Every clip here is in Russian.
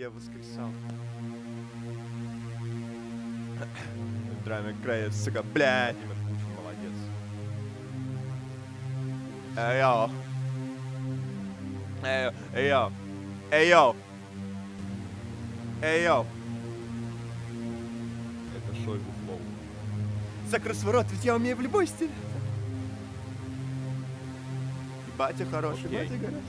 я воскресал. Драме края, сука, блядь, Имя Путин, молодец. Эй, йоу. Эй, йоу. Эй, йоу. Эй, йоу. Это Шойгу флоу. Закрой свой рот, ведь я умею в любой стиле. И батя хороший, батя хороший.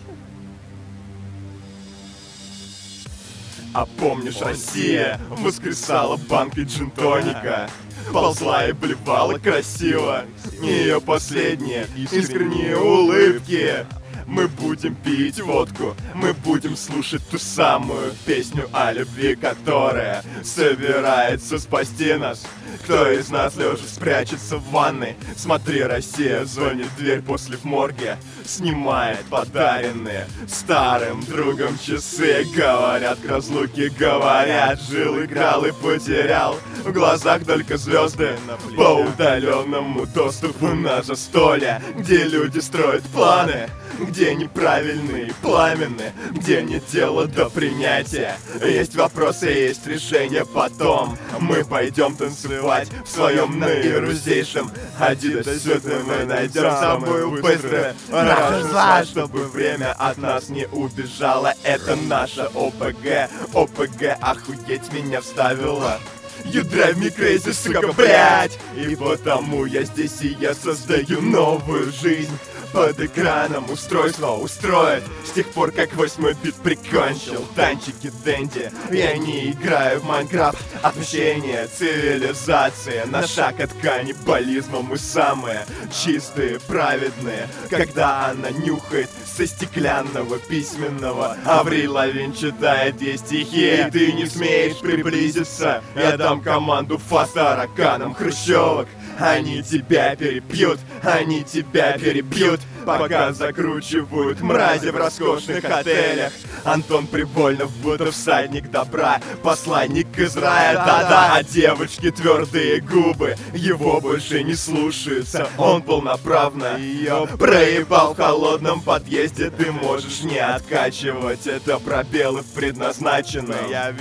А помнишь, Россия воскресала банкой джин-тоника, ползла и блевала красиво. Ее последние искренние улыбки. Мы будем пить водку, мы будем слушать ту самую песню о любви, которая собирается спасти нас. Кто из нас лежа спрячется в ванной? Смотри, Россия звонит в дверь после в морге, снимает подаренные старым другом часы. Говорят к разлуке, говорят, жил, играл и потерял. В глазах только звезды по удаленному доступу на застолье, где люди строят планы, где неправильные, пламенные, где нет дела до принятия. Есть вопросы, есть решения потом. Мы пойдем танцевать в своем наирузейшем Адидасе, мы найдем самую быструю разжать, чтобы время от нас не убежало. Это наша ОПГ, ОПГ, охуеть меня вставила. You drive me crazy, сука, блядь. И потому я здесь и я создаю новую жизнь. Под экраном устройство устроит с тех пор, как 8 бит прикончил танчики Дэнди. Я не играю в Майнкрафт, отмщение цивилизации. На шаг от каннибализма мы самые чистые, праведные. Когда она нюхает со стеклянного письменного, Авриль Лавин читает ей стихи, и ты не смеешь приблизиться. Я дам команду фас-тараканам хрущевок. Они тебя перепьют, они тебя перебьют, пока закручивают мрази в роскошных отелях. Антон Привольнов, будто всадник добра, посланник из рая, да-да. А девочки твердые губы его больше не слушаются. Он полноправно ее проебал в холодном подъезде. Ты можешь не откачивать, это пробелы в предназначенном. Я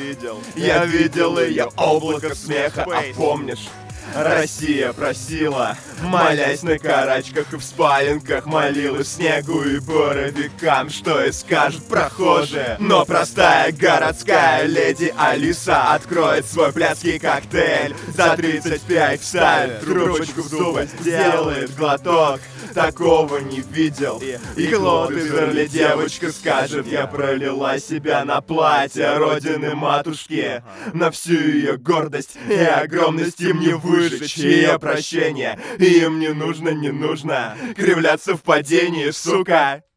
видел ее облако смеха, а помнишь? Россия просила, молясь на карачках и в спаленках, молилась снегу и боровикам, что и скажут прохожие. Но простая городская леди Алиса откроет свой блядский коктейль, за 35 вставит трубочку в зубы, сделает глоток. Такого не видел. И Клод из Эрли девочка скажет: я пролила себя на платье родины матушки, на всю ее гордость и огромность им не выжечь ее прощение. Им не нужно кривляться в падении, сука.